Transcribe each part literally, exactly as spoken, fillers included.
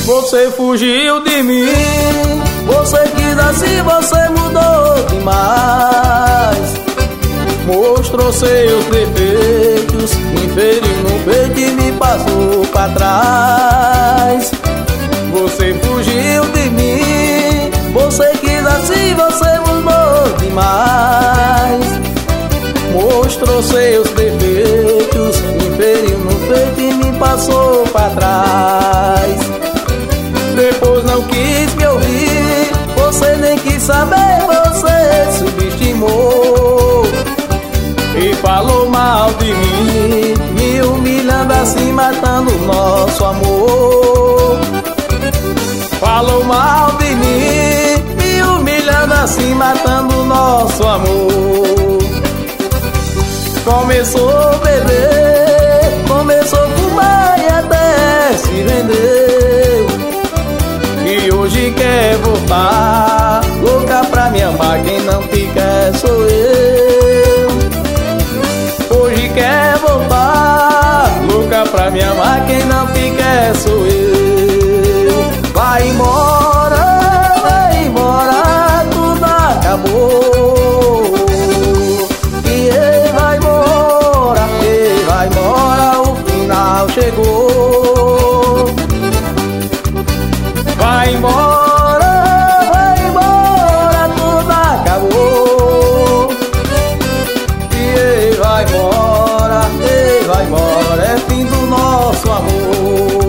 Você fugiu de mim, você quis assim, você mudou demais. Mostrou seus defeitos, me feriu no peito e me passou pra trás. Você fugiu de mim, você quis assim, você mudou demais. Mostrou seus defeitos, me feriu no peito e me passou pra trás. Depois não quis me ouvir, você nem quis saber, você subestimou e falou mal de mim, me humilhando assim, matando o nosso amor. Falou mal de mim, me humilhando assim, matando o nosso amor. Começou a beber, começou a fumar e até se vendeu. E hoje quer voltar, louca pra me amar, quem não te quer sou eu. Hoje quer voltar, louca pra me amar, quem não te quer sou eu. Vai embora, vai embora, tudo acabou. E ele vai embora, ele vai embora, o final chegou. Vai embora, vai embora, tudo acabou. E ele vai embora, ele vai embora, é fim do nosso amor.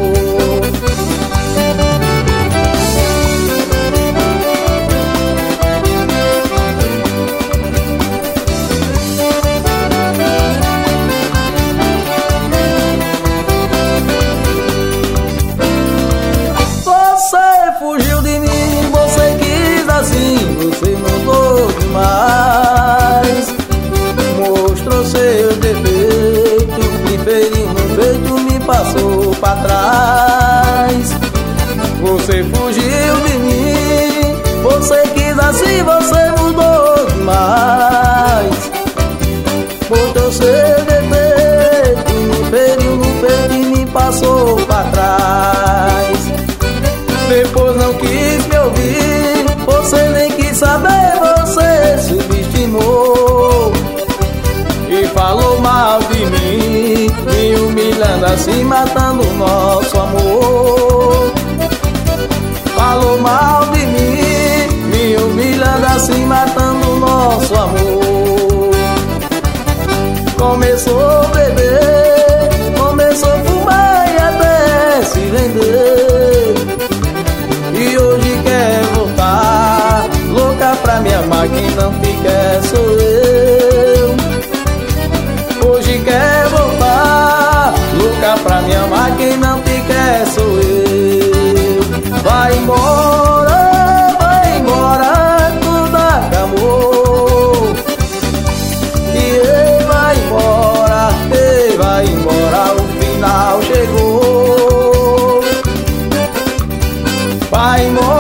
Você fugiu de mim, você quis assim, você mudou demais. Mostrou seus defeitos, me feriu no peito, me passou pra trás. Você fugiu de mim, você quis assim, você mudou demais. Mostrou seus defeitos, me feriu no peito e me passou pra trás. Depois não quis me ouvir, você nem quis saber, você subestimou e falou mal de mim, me humilhando assim, matando o nosso amor. Falou mal de mim, me humilhando assim, matando o nosso amor. Começou a beber, começou a fumar e até se vender. E hoje quer voltar, louca pra me amar, quem não te quer sou eu. Hoje quer voltar, louca pra me amar, quem não te quer sou eu. Vai embora, vai embora, tudo acabou. E ele vai embora, ele vai embora, o final chegou. Vai embora.